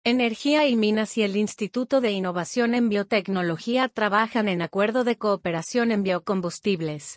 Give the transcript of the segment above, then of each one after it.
Energía y Minas y el Instituto de Innovación en Biotecnología trabajan en acuerdo de cooperación en biocombustibles.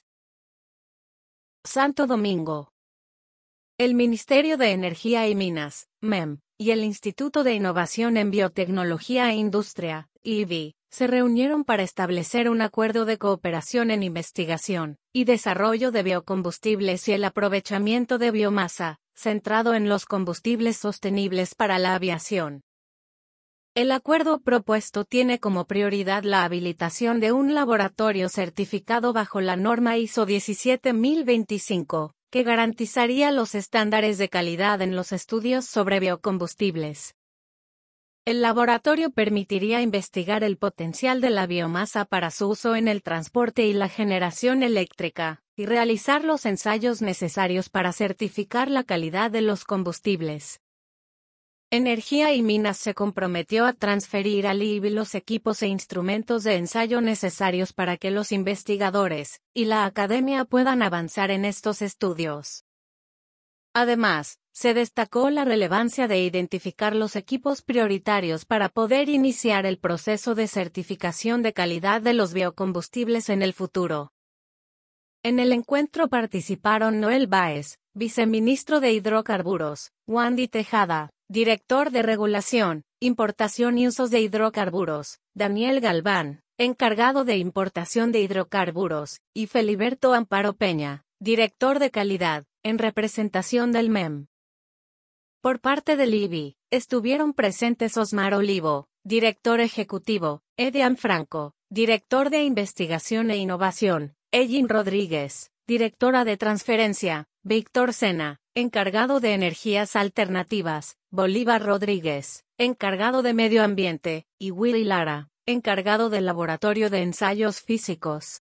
Santo Domingo. El Ministerio de Energía y Minas, MEM, y el Instituto de Innovación en Biotecnología e Industria, IBI, se reunieron para establecer un acuerdo de cooperación en investigación y desarrollo de biocombustibles y el aprovechamiento de biomasa, centrado en los combustibles sostenibles para la aviación. El acuerdo propuesto tiene como prioridad la habilitación de un laboratorio certificado bajo la norma ISO 17025, que garantizaría los estándares de calidad en los estudios sobre biocombustibles. El laboratorio permitiría investigar el potencial de la biomasa para su uso en el transporte y la generación eléctrica, y realizar los ensayos necesarios para certificar la calidad de los combustibles. Energía y Minas se comprometió a transferir al IBI los equipos e instrumentos de ensayo necesarios para que los investigadores y la academia puedan avanzar en estos estudios. Además, se destacó la relevancia de identificar los equipos prioritarios para poder iniciar el proceso de certificación de calidad de los biocombustibles en el futuro. En el encuentro participaron Noel Báez, viceministro de Hidrocarburos, Wandy Tejada, director de Regulación, Importación y Usos de Hidrocarburos, Daniel Galván, encargado de Importación de Hidrocarburos, y Feliberto Amparo Peña, director de Calidad, en representación del MEM. Por parte del IBI, estuvieron presentes Osmar Olivo, director ejecutivo, Edian Franco, director de Investigación e Innovación, Ellin Rodríguez, directora de Transferencia, Víctor Sena, encargado de Energías Alternativas, Bolívar Rodríguez, encargado de Medio Ambiente, y Willy Lara, encargado del Laboratorio de Ensayos Físicos.